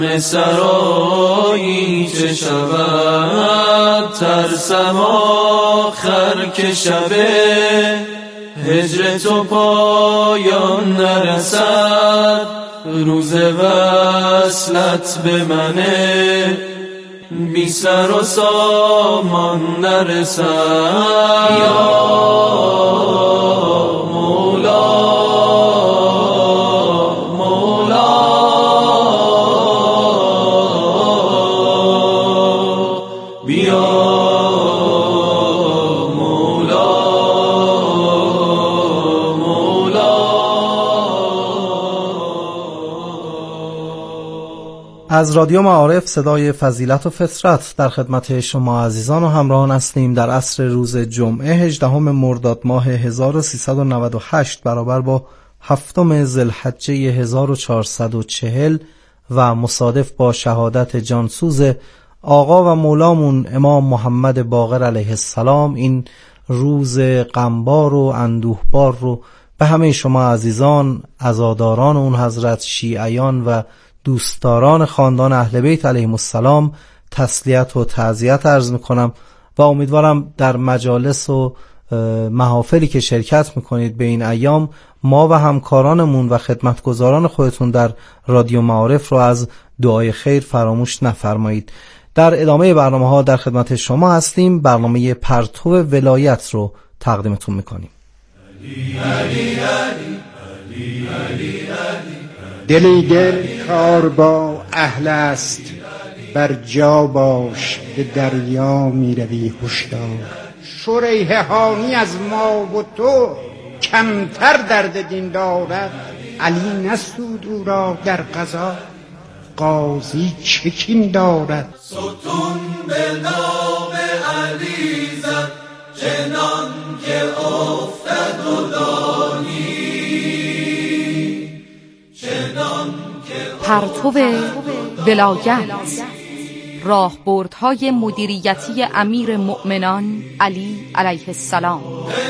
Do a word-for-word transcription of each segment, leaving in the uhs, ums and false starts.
سرایی چه شود ترسم آخر که شبه هجر تو پایان نرسد روز وصلت به منه بی سر و سامان نرسد یا از رادیو معارف صدای فضیلت و فطرت در خدمت شما عزیزان و همراهان هستیم در عصر روز جمعه هجدهم مرداد ماه هزار و سیصد و نود و هشت برابر با هفتم ذوالحجه هزار و چهارصد و چهل و مصادف با شهادت جانسوز آقا و مولامون امام محمد باقر علیه السلام. این روز غمبار و اندوهبار رو به همه شما عزیزان، عزاداران اون حضرت، شیعیان و دوستداران خاندان اهل بیت علیهم السلام تسلیت و تعزیت عرض میکنم و امیدوارم در مجالس و محافلی که شرکت میکنید به این ایام ما و همکارانمون و خدمتگزاران خودتون در رادیو معارف رو از دعای خیر فراموش نفرمایید. در ادامه برنامه ها در خدمت شما هستیم. برنامه پرتو ولایت رو تقدیمتون میکنیم. علی علی علی علی علی علی دلی دل کار با اهل است بر جا باش به دریا می روی هشدار. شریحهانی از ما و تو کمتر درد دین دارد. علی نسود او را در قضا قاضی چه کین دارد. ستون به نام علی زد چنان که افتد و دانی پرتو ولایت، راهبردهای مدیریتی امیر مؤمنان علی علیه السلام.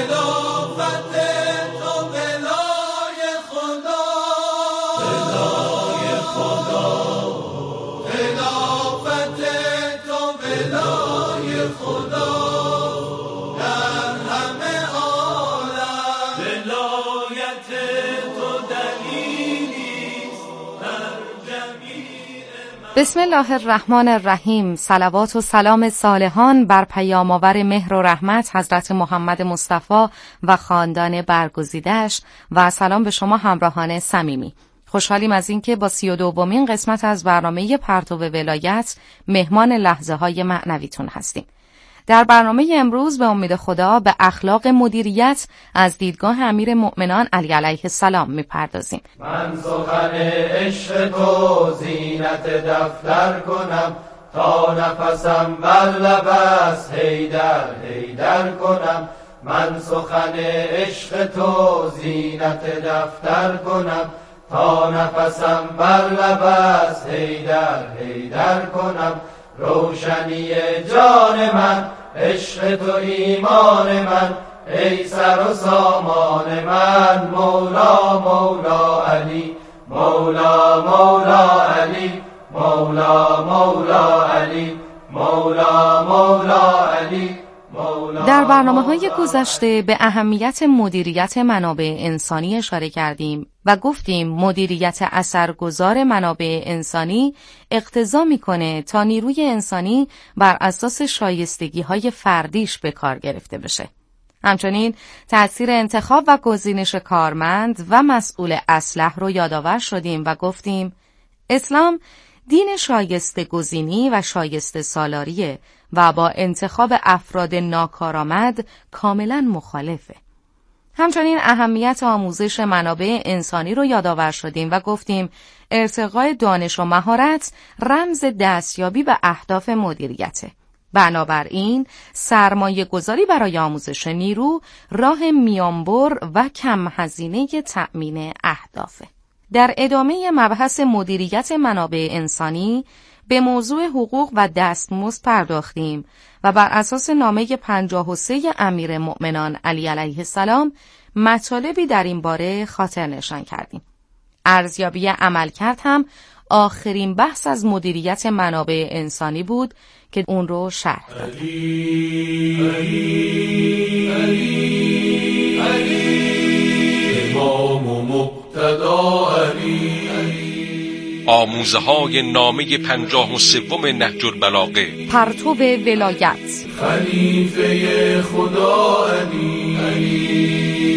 بسم الله الرحمن الرحیم. صلوات و سلام صالحان بر پیام‌آور مهر و رحمت حضرت محمد مصطفی و خاندان برگزیده‌اش و سلام به شما همراهان صمیمی. خوشحالیم از اینکه با سی و دومین قسمت از برنامه پرتو ولایت مهمان لحظه های معنویتون هستیم. در برنامه امروز به امید خدا به اخلاق مدیریت از دیدگاه امیر مؤمنان علی علیه السلام میپردازیم. من سخن عشق تو زینت دفتر کنم تا نفسم بر لب است حیدر حیدر کنم. من سخن عشق تو زینت دفتر کنم تا نفسم بر لب است حیدر حیدر کنم. روشنی جان من عشق تو ایمان من ای سر و سامان من. مولا مولا علی مولا مولا علی مولا مولا علی مولا مولا علی. در برنامه‌های گذشته به اهمیت مدیریت منابع انسانی اشاره کردیم و گفتیم مدیریت اثرگذار منابع انسانی اقتضا می‌کنه تا نیروی انسانی بر اساس شایستگی‌های فردیش به کار گرفته بشه. همچنین تأثیر انتخاب و گزینش کارمند و مسئول اصلح رو یادآور شدیم و گفتیم اسلام دین شایسته گزینی و شایسته سالاریه و با انتخاب افراد ناکارآمد کاملا مخالفه. همچنین اهمیت آموزش منابع انسانی رو یادآور شدیم و گفتیم ارتقای دانش و مهارت رمز دستیابی به اهداف مدیریته. بنابراین سرمایه گذاری برای آموزش نیرو راه میانبر و کم هزینه تأمین اهدافه. در ادامه مبحث مدیریت منابع انسانی به موضوع حقوق و دستمزد پرداختیم و بر اساس نامه پنجاه و سه امیر مؤمنان علی علیه السلام مطالبی در این باره خاطر نشان کردیم. ارزیابی عملکرد هم آخرین بحث از مدیریت منابع انسانی بود که اون رو شرح داد. علی علی علی علی امام و مقتدا علی. آموزه های نامه پنجاه و سوم نهج البلاغه. پرتو ولایت. خلیفه خدا علی علی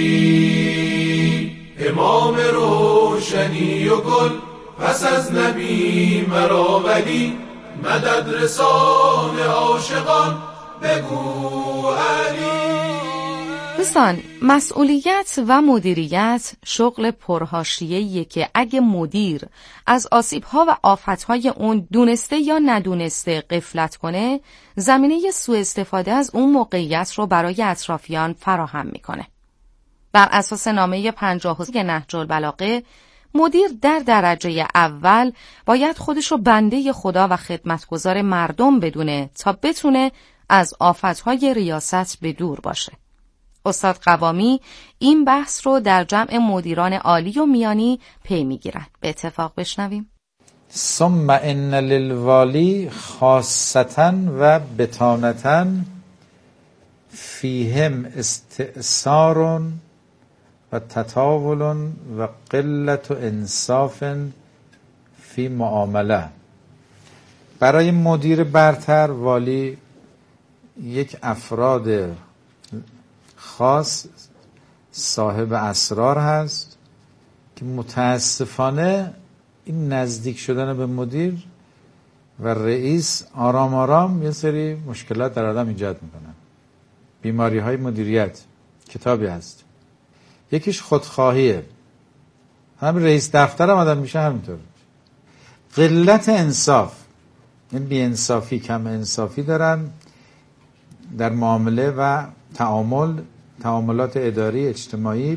امام روشنی و گل پس از نبی مرا ولی مدد رسان عاشقان بگو علی. دوستان، مسئولیت و مدیریت شغل پرحاشیه‌ایه که اگه مدیر از آسیب‌ها و آفت‌های اون دونسته یا ندونسته غفلت کنه، زمینه سوء استفاده از اون موقعیت رو برای اطرافیان فراهم میکنه. بر اساس نامه پنجاه و سوم نهج البلاغه، مدیر در درجه اول باید خودش رو بنده خدا و خدمتگزار مردم بدونه تا بتونه از آفت‌های ریاست به دور باشه. استاد قوامی این بحث رو در جمع مدیران عالی و میانی پی میگیرن. به اتفاق بشنویم. ثم ان للوالی خاصة و بطانة فیهم استئثار و تطاول و قلت و انصاف فی معامله. برای مدیر برتر، والی، یک افراد خاص صاحب اسرار هست که متاسفانه این نزدیک شدن به مدیر و رئیس آرام آرام یه سری مشکلات در آدم ایجاد میکنن. بیماری های مدیریت کتابی هست، یکیش خودخواهیه. هم رئیس دفتر هم آدم میشه همینطور. قلت انصاف، این بی انصافی، کم انصافی دارن در معامله و تعامل، تعاملات اداری اجتماعی.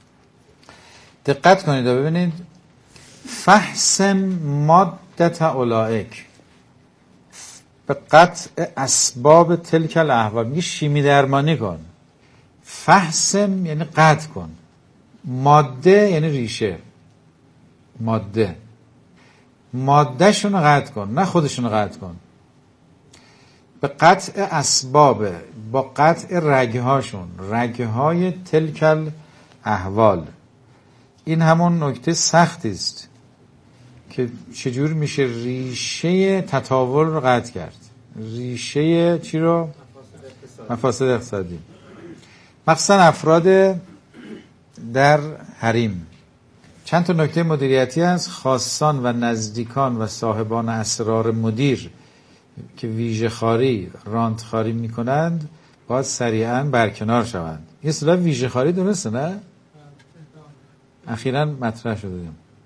دقت کنید و ببینید فحص مادت اولائک به قطع اسباب تلک الاحوال. میگه شیمی درمانی کن. فحصم یعنی قطع کن، ماده یعنی ریشه، ماده ماده شونو قطع کن، نه خودشونو قطع کن. به قطع اسباب، با قطع رگهاشون، رگهای تلکل احوال. این همون نکته سختی است که چجور میشه ریشه تطاول رو قطع کرد. ریشه چی رو؟ مفاسد اقتصادی. مخصوصا افراد در حریم. چند تا نکته مدیریتی هست. خاصان و نزدیکان و صاحبان اسرار مدیر که ویژه خاری، رانت خاری میکنند باید سریعا برکنار شوند. یه اصطلاح ویژه خاری درسته نه؟ اخیراً مطرح شده.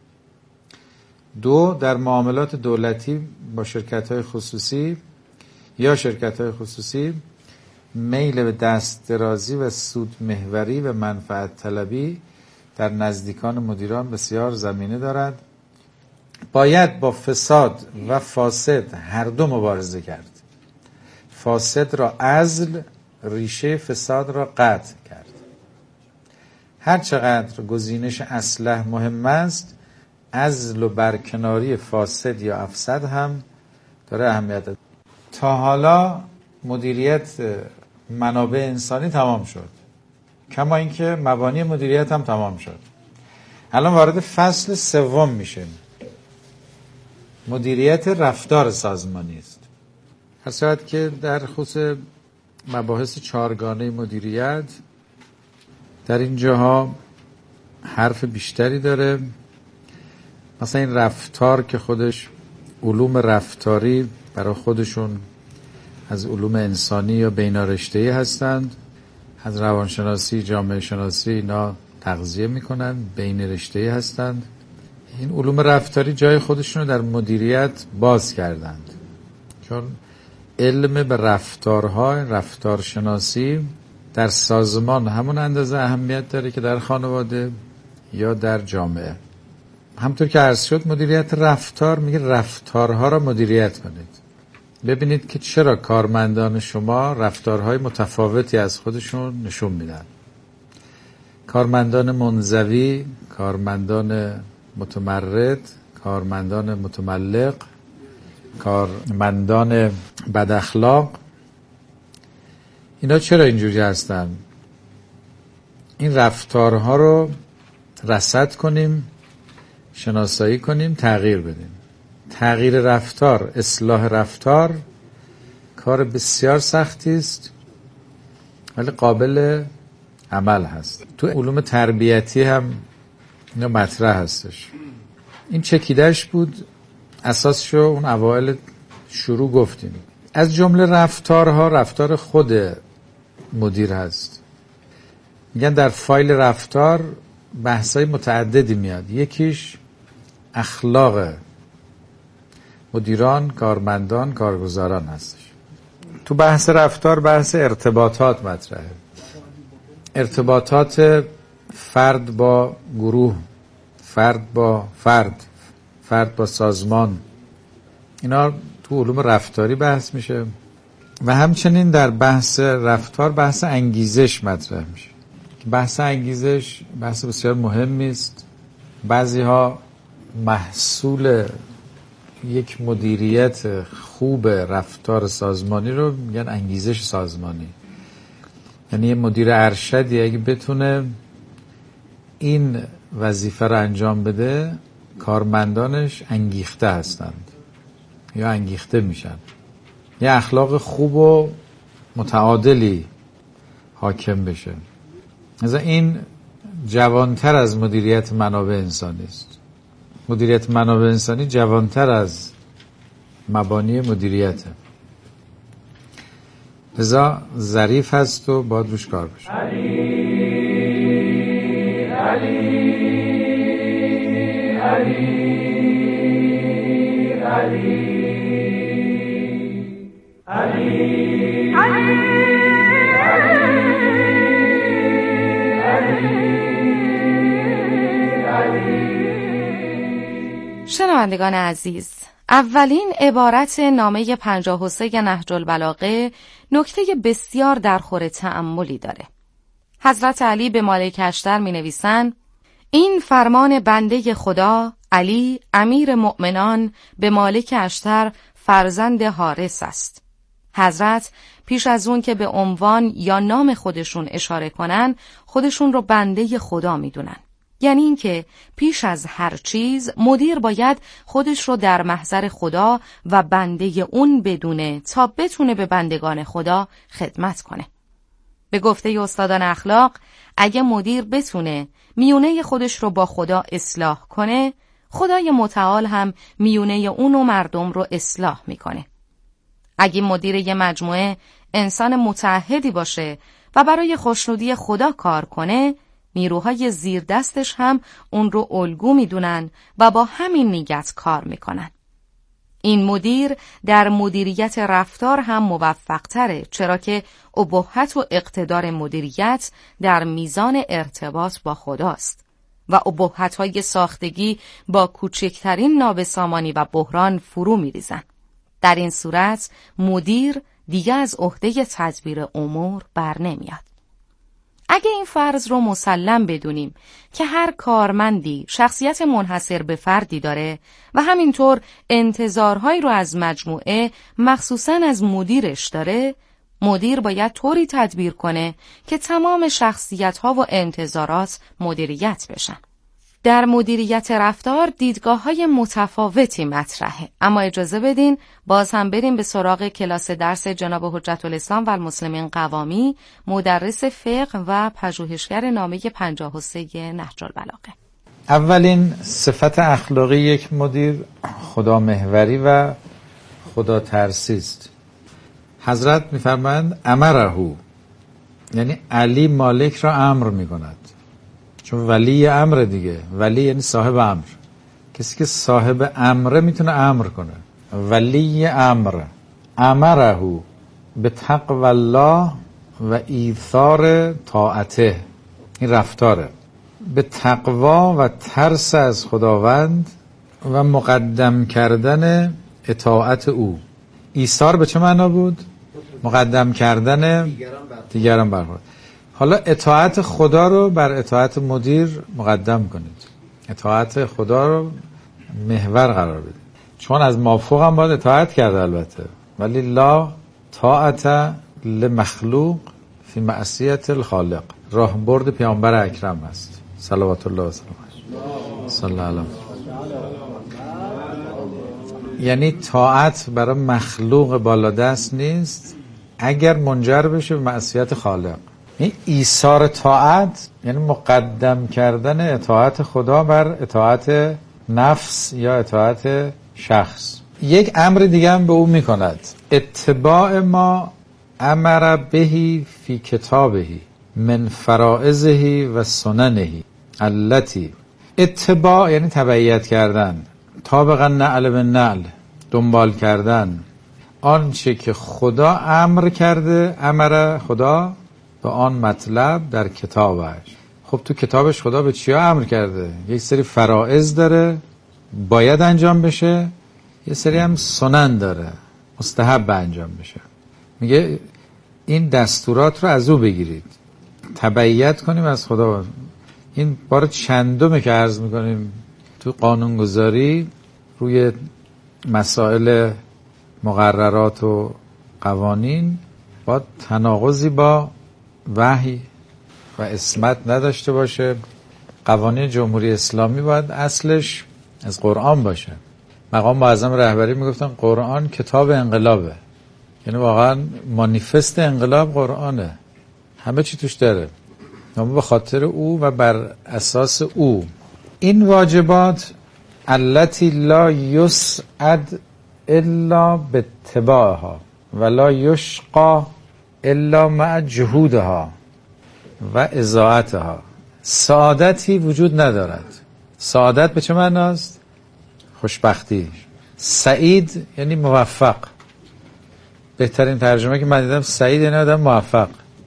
دو، در معاملات دولتی با شرکت‌های خصوصی یا شرکت‌های خصوصی میل به دست درازی و سود محوری و منفعت طلبی در نزدیکان مدیران بسیار زمینه دارد. باید با فساد و فاسد هر دو مبارزه کرد. فاسد را عزل، ریشه فساد را قطع کرد. هر چقدر گزینش اصلح مهم است، عزل و برکناری فاسد یا افسد هم داره اهمیت داره. تا حالا مدیریت منابع انسانی تمام شد، کما اینکه مبانی مدیریت هم تمام شد. الان وارد فصل سوم میشه. مدیریت رفتار سازمانی است. هر صورت که در خصوص مباحث چهارگانه مدیریت در این جاها حرف بیشتری داره. مثلا این رفتار که خودش علوم رفتاری برای خودشون از علوم انسانی یا بینارشته‌ای هستند، از روانشناسی، جامعه شناسی اینا تغذیه میکنن، بین رشته‌ای هستند. این علوم رفتاری جای خودشون رو در مدیریت باز کردند، چون علم به رفتارها، رفتارشناسی در سازمان همون اندازه اهمیت داره که در خانواده یا در جامعه. همطور که عرض شد مدیریت رفتار میگه رفتارها را مدیریت کنید. ببینید که چرا کارمندان شما رفتارهای متفاوتی از خودشون نشون میدن. کارمندان منزوی، کارمندان متمرد، کارمندان متملق، کارمندان بد اخلاق، اینا چرا اینجوری هستن؟ این رفتارها رو رصد کنیم، شناسایی کنیم، تغییر بدیم. تغییر رفتار، اصلاح رفتار کار بسیار سختی است ولی قابل عمل هست. تو علوم تربیتی هم اینا مطرح هستش. این چکیدش بود، اساسشو اون اوائل شروع گفتیم. از جمله رفتارها رفتار خود مدیر هست. میگن در فایل رفتار بحثای متعددی میاد. یکیش اخلاق مدیران، کارمندان، کارگزاران هستش. تو بحث رفتار بحث ارتباطات مطرحه. ارتباطات فرد با گروه، فرد با فرد، فرد با سازمان، اینا تو علوم رفتاری بحث میشه. و همچنین در بحث رفتار بحث انگیزش مطرح میشه. بحث انگیزش بحث بسیار مهمی است. بعضی ها محصول یک مدیریت خوب رفتار سازمانی رو میگن انگیزش سازمانی. یعنی یه مدیر ارشدی اگه بتونه این وظیفه رو انجام بده، کارمندانش انگیخته هستند یا انگیخته میشن. یه اخلاق خوب و متعادلی حاکم بشه. مثلا این جوانتر از مدیریت منابع انسانی است. مدیریت منابع انسانی جوانتر از مبانی مدیریته. لذا ظریف هست و باید روش کار بشه. علی علی علی علی علی شنوندگان عزیز، اولین عبارت نامه پنجاه و سه نهج البلاغه نکته بسیار درخور تأملی داره. حضرت علی به مالک اشتر می نویسن: این فرمان بنده خدا علی امیر مؤمنان به مالک اشتر فرزند حارث است. حضرت پیش از اون که به عنوان یا نام خودشون اشاره کنن، خودشون رو بنده خدا می دونن. یعنی این که پیش از هر چیز مدیر باید خودش رو در محضر خدا و بنده اون بدونه تا بتونه به بندگان خدا خدمت کنه. به گفته استادان اخلاق، اگه مدیر بتونه میونه خودش رو با خدا اصلاح کنه، خدای متعال هم میونه اون و مردم رو اصلاح میکنه. اگه مدیر یه مجموعه انسان متعهدی باشه و برای خوشنودی خدا کار کنه، نیروهای زیر دستش هم اون رو الگو میدونن و با همین نیت کار میکنن. این مدیر در مدیریت رفتار هم موفق تره، چرا که ابهت و اقتدار مدیریت در میزان ارتباط با خداست و ابهت‌های ساختگی با کوچکترین نابسامانی و بحران فرو میریزن. در این صورت مدیر دیگه از عهده تدبیر امور بر نمیاد. اگه این فرض رو مسلم بدونیم که هر کارمندی شخصیت منحصر به فردی داره و همینطور انتظارهایی رو از مجموعه مخصوصاً از مدیرش داره، مدیر باید طوری تدبیر کنه که تمام شخصیت‌ها و انتظارات مدیریت بشن. در مدیریت رفتار دیدگاه‌های متفاوتی مطرحه، اما اجازه بدین باز هم بریم به سراغ کلاس درس جناب حجت الاسلام و المسلمین قوامی، مدرس فقه و پژوهشگر نامه پنجاه و سه نهج البلاغه. اولین صفت اخلاقی یک مدیر خدا محوری و خدا ترسی است. حضرت می‌فرمایند امره، یعنی علی مالک را امر می‌کند، چون ولی امر دیگه. ولی یعنی صاحب امر. کسی که صاحب امره میتونه امر کنه. ولی امر امره به تقوی الله و ایثار طاعته. این رفتاره به تقوا و ترس از خداوند و مقدم کردن اطاعت او. ایثار به چه معنا بود؟ مقدم کردن دیگران بر خود. حالا اطاعت خدا رو بر اطاعت مدیر مقدم کنید. اطاعت خدا رو محور قرار بدیم. چون از مافوق هم باید اطاعت کرده البته، ولی لا طاعت لمخلوق فی معصیت الخالق. راهبرد پیامبر اکرم است صلوات الله و سلامش صلی الله علیه. یعنی طاعت برای مخلوق بالادست نیست اگر منجر بشه به معصیت خالق. این ایثار طاعت یعنی مقدم کردن اطاعت خدا بر اطاعت نفس یا اطاعت شخص. یک امر دیگه هم به او میکند، اتباع ما امر بهی فی کتابهی من فرائضه و سننه التی. اتباع یعنی تبعیت کردن، طابقا نعل به نعل، دنبال کردن آنچه که خدا امر کرده، امر خدا به آن مطلب در کتابش. خب تو کتابش خدا به چیا امر کرده؟ یک سری فرائض داره باید انجام بشه، یه سری هم سنن داره مستحب انجام بشه. میگه این دستورات رو از او بگیرید، تبعیت کنیم از خدا. این بار چندمه که عرض میکنیم تو قانونگذاری روی مسائل مقررات و قوانین باید تناقضی با وحی و عصمت نداشته باشه. قوانین جمهوری اسلامی باید اصلش از قرآن باشه. مقام معظم رهبری میگفتن قرآن کتاب انقلابه، یعنی واقعا مانیفست انقلاب قرآنه، همه چی توش داره، اما به خاطر او و بر اساس او. این واجبات التي لا يسعد الا باتباعها ولا يشقى الا مع جهودها و اضاعتها. سعادتی وجود ندارد. سعادت به چه معناست؟ خوشبختی. سعید یعنی موفق. بهترین ترجمه که من دیدم سعید یعنی آدم موفق.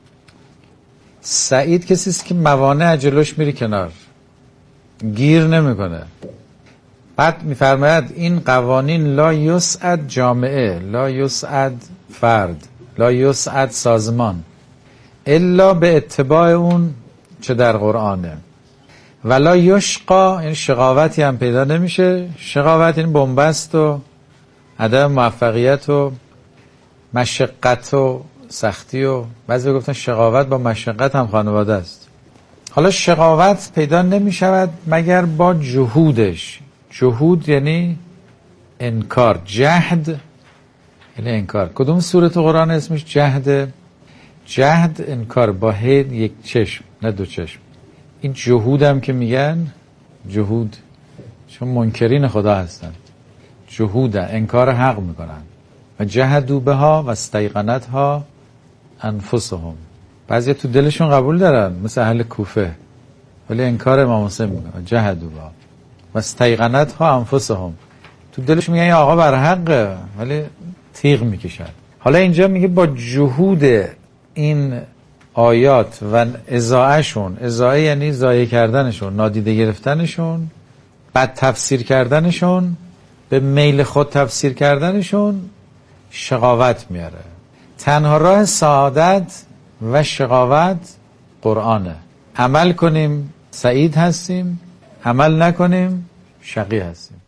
سعید کسی است که موانع جلوش میری کنار، گیر نمیکنه. بعد میفرماید این قوانین لا یسعد جامعه، لا یسعد فرد، لا یسعد سازمان الا به اتباع اون چه در قرآنه. ولا یشقا یعنی شقاوتی هم پیدا نمیشه. شقاوت یعنی بنبست و عدم موفقیت و مشقت و سختی و بعضی گفتن شقاوت با مشقت هم خانواده است. حالا شقاوت پیدا نمی شود مگر با جهودش. جهود یعنی انکار، جهد یعنی انکار. کدوم سوره تو قرآن اسمش جهده؟ جهد انکار با هی یک چشم نه دو چشم. این جهود هم که میگن جهود چون منکرین خدا هستن، جهود انکار حق میکنن. و جهدوا بها و استیقنتها انفسهم. بعضی تو دلشون قبول دارن مثل اهل کوفه ولی انکار امام حسین میکنن. جهدوا بها و استیقنتها انفسهم. تو دلشون میگن یا آقا بر حقه ولی تیغ میکشن. حالا اینجا میگه با جهود این آیات و اضاعهشون، اضاعه یعنی ضایع کردنشون، نادیده گرفتنشون، بد تفسیر کردنشون، به میل خود تفسیر کردنشون شقاوت میاره. تنها راه سعادت و شقاوت قرآنه. عمل کنیم سعید هستیم، عمل نکنیم شقی هستیم.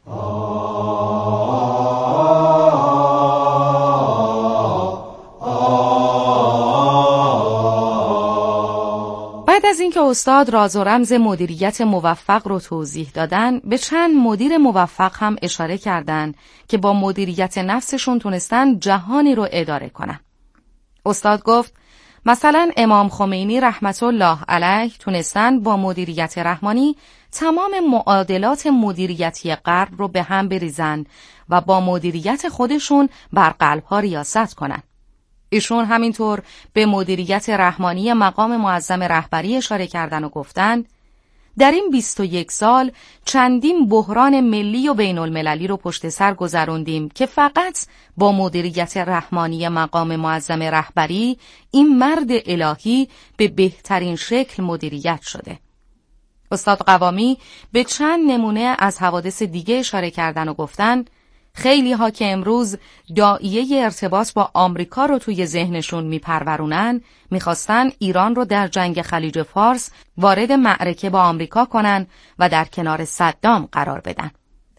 بعد از اینکه استاد راز و رمز مدیریت موفق رو توضیح دادن، به چند مدیر موفق هم اشاره کردن که با مدیریت نفسشون تونستن جهانی رو اداره کنن. استاد گفت مثلا امام خمینی رحمت الله علیه تونستن با مدیریت رحمانی تمام معادلات مدیریتی غرب رو به هم بریزن و با مدیریت خودشون بر قلب‌ها ریاست کنن. ایشون همینطور به مدیریت رحمانی مقام معظم رهبری اشاره کردن و گفتن در این بیست و یک سال چندین بحران ملی و بین المللی رو پشت سر گذروندیم که فقط با مدیریت رحمانی مقام معظم رهبری این مرد الهی به بهترین شکل مدیریت شده. استاد قوامی به چند نمونه از حوادث دیگه اشاره کردن و گفتن خیلی ها که امروز داعیه ارتباط با آمریکا رو توی ذهنشون میپرورونن میخواستن ایران رو در جنگ خلیج فارس وارد معرکه با آمریکا کنن و در کنار صدام قرار بدن.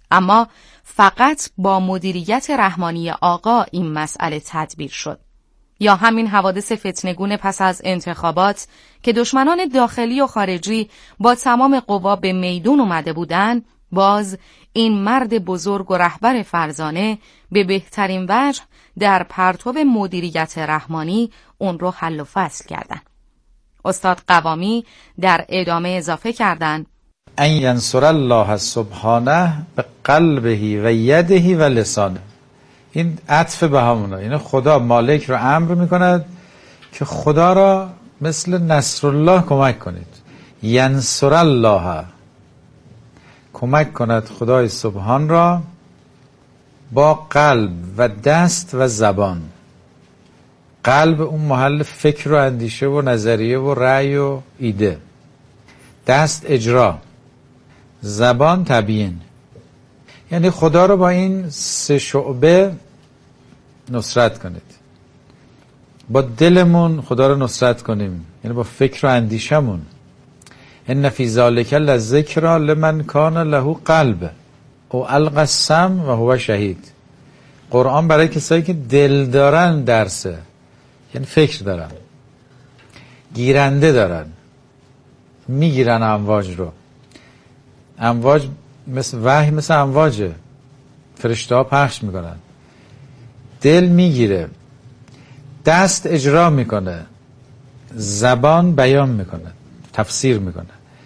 اما فقط با مدیریت رحمانی آقا این مسئله تدبیر شد. یا همین حوادث فتنگون پس از انتخابات که دشمنان داخلی و خارجی با تمام قوا به میدون اومده بودن، باز این مرد بزرگ و رهبر فرزانه به بهترین وجه در پرتو مدیریت رحمانی اون رو حل و فصل کردن. استاد قوامی در ادامه اضافه کردن: ان ینصر الله سبحانه به قلبه و یده و لسانه. این عطف به همونه، یعنی خدا مالک رو امر میکند که خدا را مثل نصر الله کمک کنید. ینصر الله، کمک کند خدای سبحان را با قلب و دست و زبان. قلب اون محل فکر و اندیشه و نظریه و رأی و ایده، دست اجرا، زبان تبیین. یعنی خدا رو با این سه شعبه نصرت کنید. با دلمون خدا رو نصرت کنیم، یعنی با فکر و اندیشمون. ان فی ذلک لذکری لمن کان له قلب او القى السمع و هو شهید. قرآن برای کسایی که دل دارن درسه، یعنی فکر دارن، گیرنده دارن، میگیرن امواج رو. امواج مثل وحی، مثل امواجه، فرشته ها پخش میکنن. دل میگیره، دست اجرا میکنه، زبان بیان میکنه، تفسیر میکنه.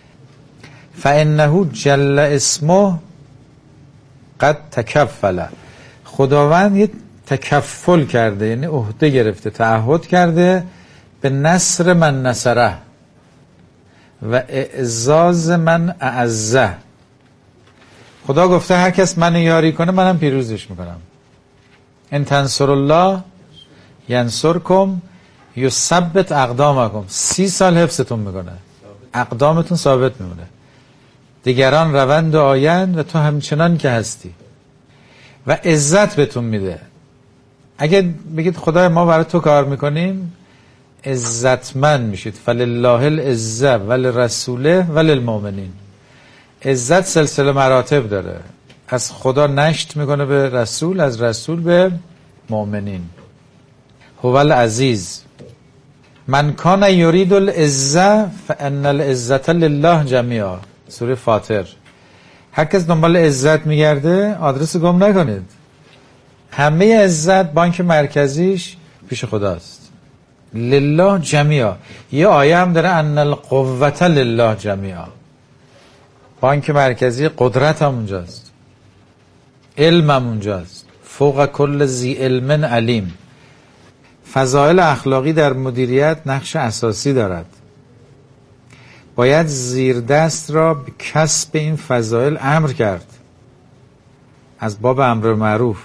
فانه جل اسمه قد تکفل. خداوند یه تکفل کرده، یعنی عهده گرفته، تعهد کرده به نصر من نصره و اعزاز من اعزه. خدا گفته هر کس من یاری کنه منم پیروزش میکنم. ان تنصر الله ینصرکم یثبت اقدامکم. سی سال حفظتون میکنه، اقدامتون ثابت میمونه. دیگران روند و آیند و تو همچنان که هستی. و عزت بهتون میده. اگه بگید خدای ما برای تو کار میکنیم، عزتمند میشید. فلله العزه ولرسوله وللمؤمنین. عزت سلسله مراتب داره، از خدا نشت میکنه به رسول، از رسول به مؤمنین. هو العزیز. من کان یرید العزه فان العزه لله جمیعا. سوره فاطر. هر کس دنبال عزت میگرده آدرس گم نکنید. همه عزت بانک مرکزیش پیش خداست. لله جمیعا. یه آیه هم داره ان القوة لله جمیعا. بانک مرکزی قدرت هم اونجاست، علم هم اونجاست. فوق کل ذی علم علیم. فضائل اخلاقی در مدیریت نقش اساسی دارد. باید زیر دست را به کسب این فضائل امر کرد، از باب امر معروف.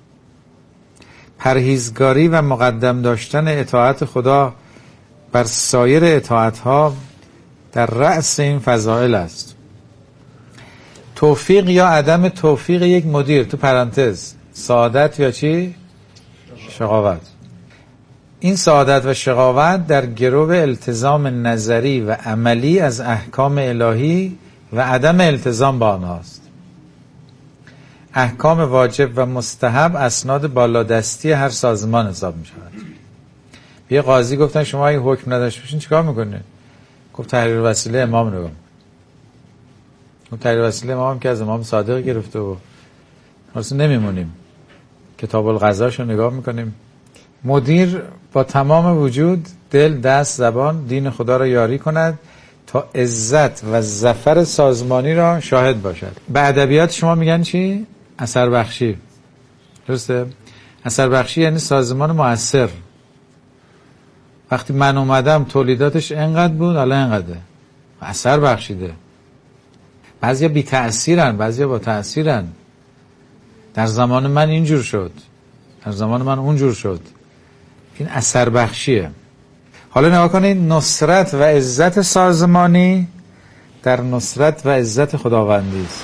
پرهیزگاری و مقدم داشتن اطاعت خدا بر سایر اطاعتها در رأس این فضائل است. توفیق یا عدم توفیق یک مدیر، تو پرانتز سعادت یا چی؟ شقاوت. این سعادت و شقاوت در گرو التزام نظری و عملی از احکام الهی و عدم التزام با آنهاست. احکام واجب و مستحب اسناد بالادستی هر سازمان حساب می شود. یه قاضی گفتن شما اگه حکم نداشت باشین چیکار میکنه؟ گفت تحریر وسیله امام رو. گفت تحریر وسیله امام که از امام صادق گرفته و اصلا نمیمونیم، کتاب القضاش رو نگاه میکنیم. مدیر با تمام وجود، دل، دست، زبان دین خدا را یاری کند تا عزت و ظفر سازمانی را شاهد باشد. به ادبیات شما میگن چی؟ اثر بخشی. درسته؟ اثر بخشی یعنی سازمان مؤثر. وقتی من اومدم تولیداتش انقدر بود، الان انقدره، اثر بخشیده. بعضیا بی تأثیرن، بعضیا با تأثیرن. در زمان من اینجور شد، در زمان من اونجور شد. این اثر بخشیه. حالا نگاه کنید، نصرت و عزت سازمانی در نصرت و عزت خداوندی است.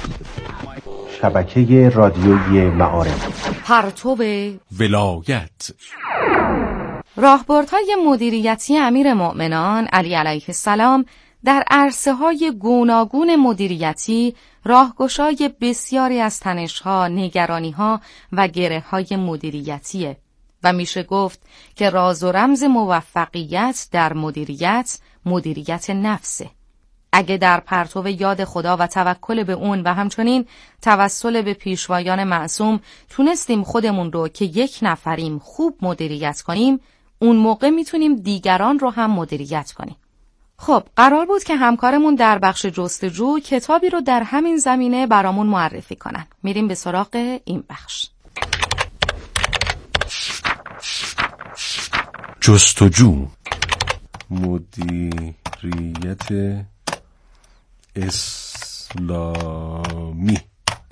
شبکه رادیویی معارف. پرتو ولایت. راهبردهای مدیریتی امیر مؤمنان علی علیه السلام در عرصه‌های گوناگون مدیریتی راهگشای بسیاری از تنش‌ها، نگرانی‌ها و گره‌های مدیریتیه و میشه گفت که راز و رمز موفقیت در مدیریت، مدیریت نفسه. اگه در پرتو یاد خدا و توکل به اون و همچنین توسل به پیشوایان معصوم تونستیم خودمون رو که یک نفریم خوب مدیریت کنیم، اون موقع میتونیم دیگران رو هم مدیریت کنیم. خب قرار بود که همکارمون در بخش جستجو کتابی رو در همین زمینه برامون معرفی کنن. میریم به سراغ این بخش. جستجو، مدیریت اسلامی.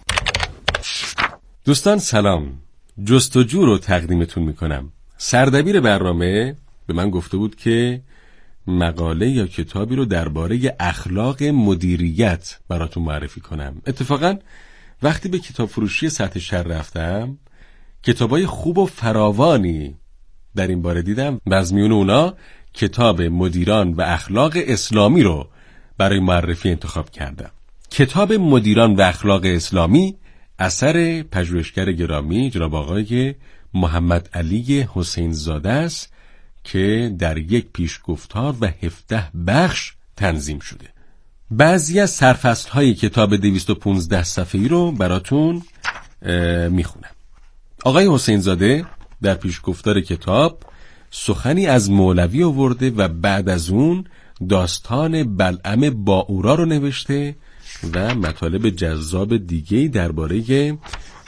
دوستان سلام، جستجو رو تقدیمتون میکنم. سردبیر برنامه به من گفته بود که مقاله یا کتابی رو درباره اخلاق مدیریت براتون معرفی کنم. اتفاقا وقتی به کتاب فروشی سطح شهر رفتم کتابای خوب و فراوانی در این باره دیدم و از میون اونا کتاب مدیران و اخلاق اسلامی رو برای معرفی انتخاب کردم. کتاب مدیران و اخلاق اسلامی اثر پژوهشگر گرامی جناب آقای محمد علی حسین زاده است که در یک پیشگفتار و هفده بخش تنظیم شده. بعضی از سرفصل‌های کتاب دویست و پانزده صفحه‌ای رو براتون میخونم. آقای حسین زاده در پیشگفتار کتاب سخنی از مولوی آورده و بعد از اون داستان بلعم باورا رو نوشته و مطالب جذاب دیگه‌ای درباره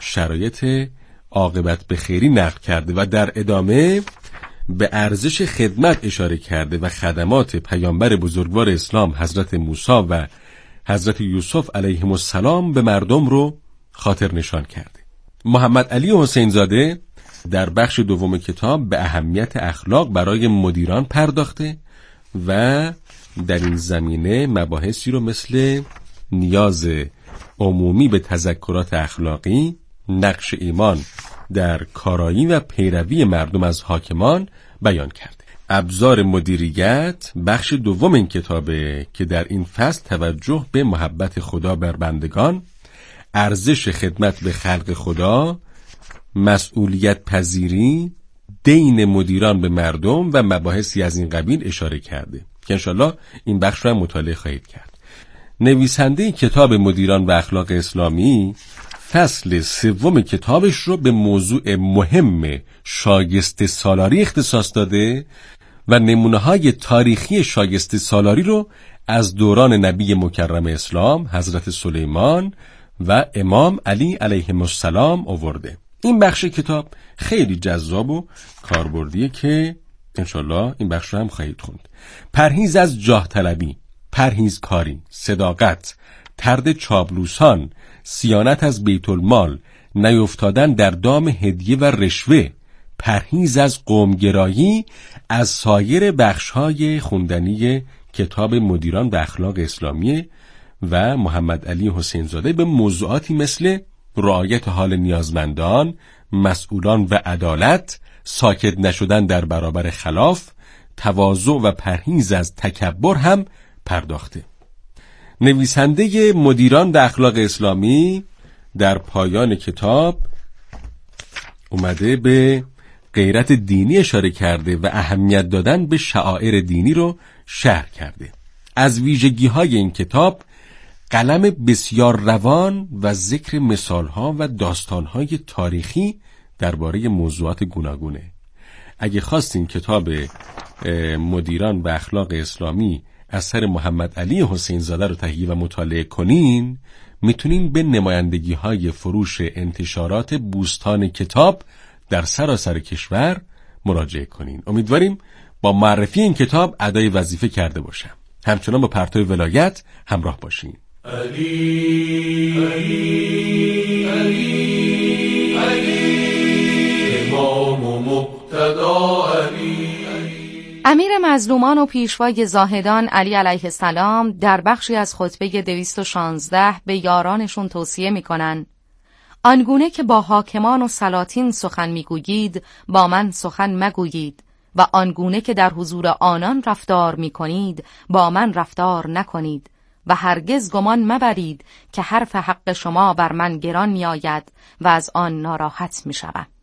شرایط عاقبت به خیری نقل کرده و در ادامه به ارزش خدمت اشاره کرده و خدمات پیامبر بزرگوار اسلام حضرت موسی و حضرت یوسف علیهم السلام به مردم رو خاطر نشان کرده. محمد علی حسین زاده در بخش دوم کتاب به اهمیت اخلاق برای مدیران پرداخته و در این زمینه مباحثی رو مثل نیاز عمومی به تذکرات اخلاقی، نقش ایمان در کارایی و پیروی مردم از حاکمان بیان کرده. ابزار مدیریت بخش دوم این کتابه که در این فصل توجه به محبت خدا بر بندگان، ارزش خدمت به خلق خدا، مسئولیت پذیری، دین مدیران به مردم و مباحثی از این قبیل اشاره کرده که انشالله این بخش رو هم مطالعه خواهید کرد. نویسنده کتاب مدیران و اخلاق اسلامی فصل سوم کتابش رو به موضوع مهم شایسته سالاری اختصاص داده و نمونه‌های تاریخی شایسته سالاری رو از دوران نبی مکرم اسلام حضرت سلیمان و امام علی علیهم السلام آورده. این بخش کتاب خیلی جذاب و کاربردیه که انشالله این بخش رو هم خواهید خوند. پرهیز از جاه طلبی، پرهیزکاری، صداقت، طرد چابلوسان، صیانت از بیت المال، نیفتادن در دام هدیه و رشوه، پرهیز از قومگرایی از سایر بخش‌های خوندنی کتاب مدیران و اخلاق اسلامی و محمد علی حسین زاده به موضوعاتی مثل رعایت حال نیازمندان، مسئولان و عدالت، ساکت نشدن در برابر خلاف، تواضع و پرهیز از تکبر هم پرداخته. نویسنده مدیران و اخلاق اسلامی در پایان کتاب اومده به غیرت دینی اشاره کرده و اهمیت دادن به شعائر دینی رو شرح کرده. از ویژگی‌های این کتاب قلم بسیار روان و ذکر مثال‌ها و داستان‌های تاریخی درباره موضوعات گوناگونه. اگه خواستین کتاب مدیران و اخلاق اسلامی اثر محمد علی حسین زاده رو تهیه و مطالعه کنین، میتونین به نمایندگی‌های فروش انتشارات بوستان کتاب در سراسر کشور مراجعه کنین. امیدواریم با معرفی این کتاب ادای وظیفه کرده باشم. همچنان با پرتو ولایت همراه باشین. علی علی علی علی امام و مقتدا علی. امیر مظلومان و پیشوای زاهدان علی علیه السلام در بخشی از خطبه دویست و شانزده به یارانشون توصیه میکنن: آنگونه که با حاکمان و سلاطین سخن میگویید با من سخن مگویید و آنگونه که در حضور آنان رفتار می کنید با من رفتار نکنید و هرگز گمان مبرید که حرف حق شما بر من گران می آید و از آن ناراحت می شوم.